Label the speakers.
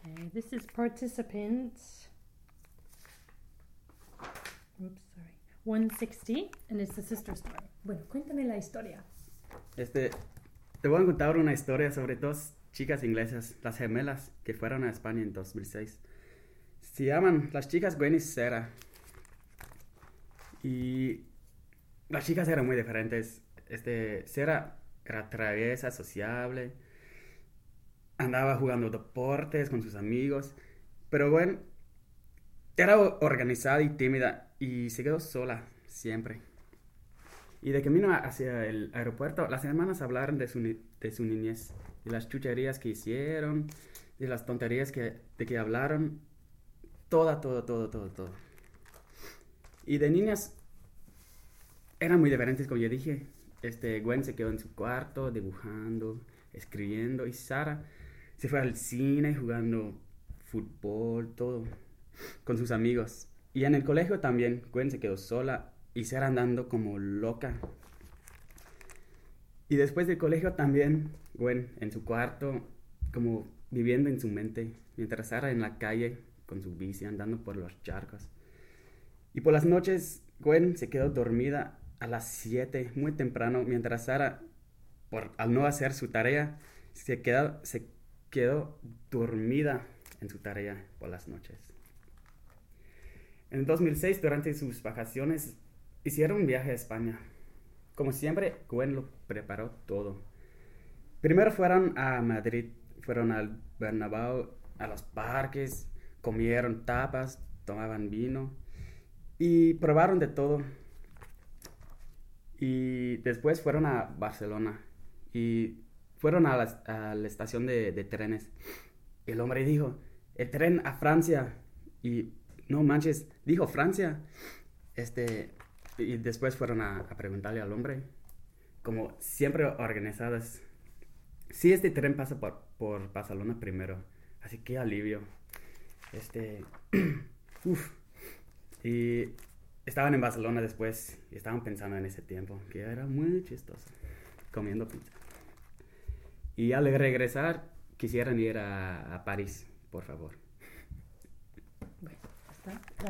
Speaker 1: Okay, this is participant. Oops, sorry. 160, and it's the sister story. Bueno, cuéntame la historia.
Speaker 2: Te voy a contar una historia sobre dos chicas inglesas, las gemelas, que fueron a España en 2006. Se llaman las chicas Gwen y Sarah. Y las chicas eran muy diferentes. Sarah era traviesa, sociable, andaba jugando deportes con sus amigos, pero Gwen era organizada y tímida y se quedó sola siempre. Y de camino hacia el aeropuerto, las hermanas hablaron de su niñez, de las chucherías que hicieron, de las tonterías de que hablaron, todo. Y de niñas eran muy diferentes, como yo dije. Gwen se quedó en su cuarto dibujando, escribiendo, y Sarah se fue al cine jugando fútbol, todo, con sus amigos. Y en el colegio también, Gwen se quedó sola y Sarah andando como loca. Y después del colegio también, Gwen en su cuarto, como viviendo en su mente, mientras Sarah en la calle con su bici andando por los charcos. Y por las noches, Gwen se quedó dormida a las 7, muy temprano, mientras Sarah, al no hacer su tarea, se quedó dormida en su tarea por las noches. En 2006, durante sus vacaciones, hicieron un viaje a España. Como siempre, Gwen lo preparó todo. Primero fueron a Madrid, fueron al Bernabéu, a los parques, comieron tapas, tomaban vino y probaron de todo. Y después fueron a Barcelona y fueron a la estación de trenes. El hombre dijo, el tren a Francia. Y no manches, dijo Francia. Y después fueron a preguntarle al hombre, como siempre organizadas. Sí, este tren pasa por Barcelona primero, así que alivio. Y estaban en Barcelona después y estaban pensando en ese tiempo, que era muy chistoso, comiendo pizza. Y al regresar, quisieran ir a París, por favor.
Speaker 1: Bueno, está.